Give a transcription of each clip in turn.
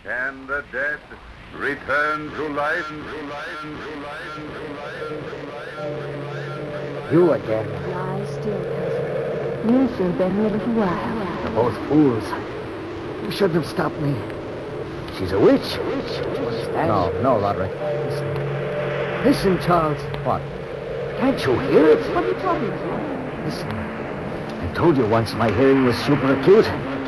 Can the dead return to life? You again. Lie still, cousin. You'll feel better in a little while. You're both fools. You shouldn't have stopped me. She's a witch. What's that? No, Roderick. Listen, Charles. What? Can't you hear it? What are you talking about? Listen. I told you once my hearing was super acute.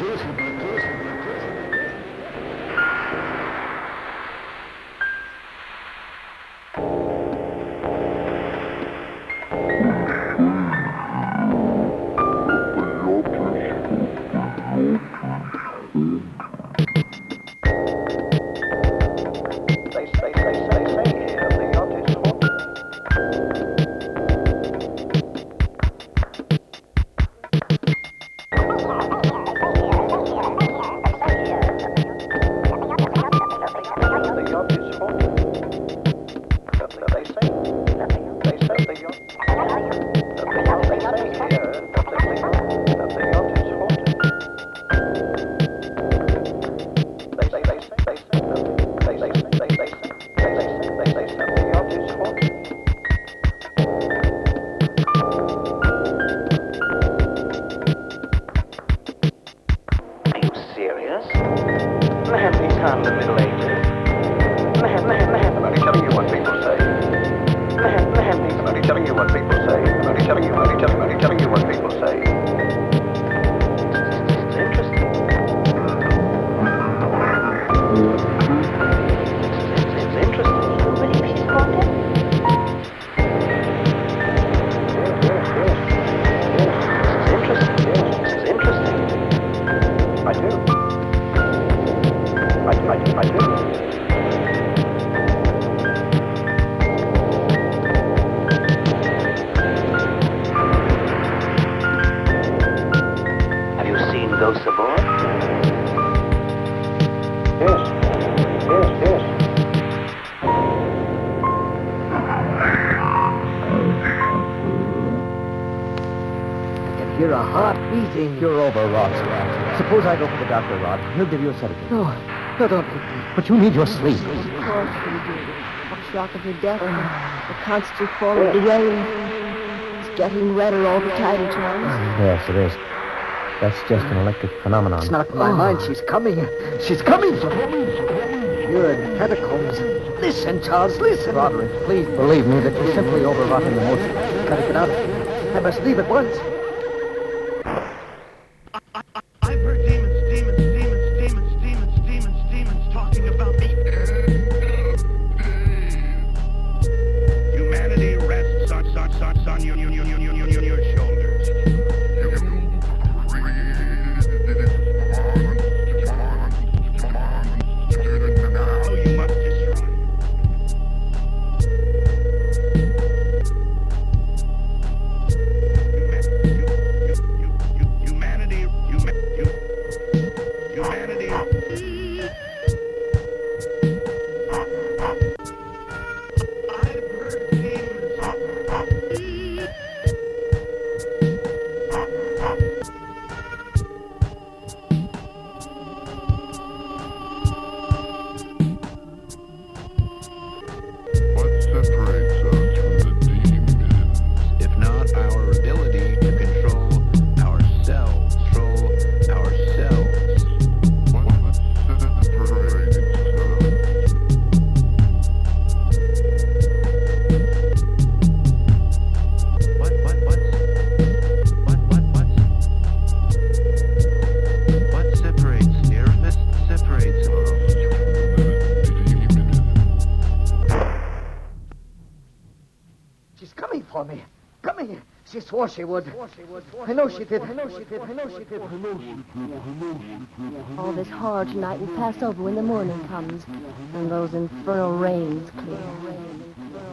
You're a heart beating. You're over, Rod. Suppose I go for the doctor, Rod. He'll give you a sedative. No, don't leave me. But you need your sleep. Of course we do. The shock of her death, the constant fall of the rain. It's getting redder all the time, Charles. Yes, it is. That's just an electric phenomenon. It's not in my mind. She's coming. She's coming for me. You're in the catacombs. Listen, Charles, listen. Roderick, please believe me that you're simply overwrought emotion. Gotta get out. I must leave at once. I've heard demons talking about me. Humanity rests on your shoulders. Oh, you must destroy. Humanity. What separates us from the demons? If not our ability to control ourselves, What separates us? What separates, dear? Separates. She's coming for me. Coming. She swore she would. I know she did. All this horror tonight will pass over when the morning comes and those infernal rains clear.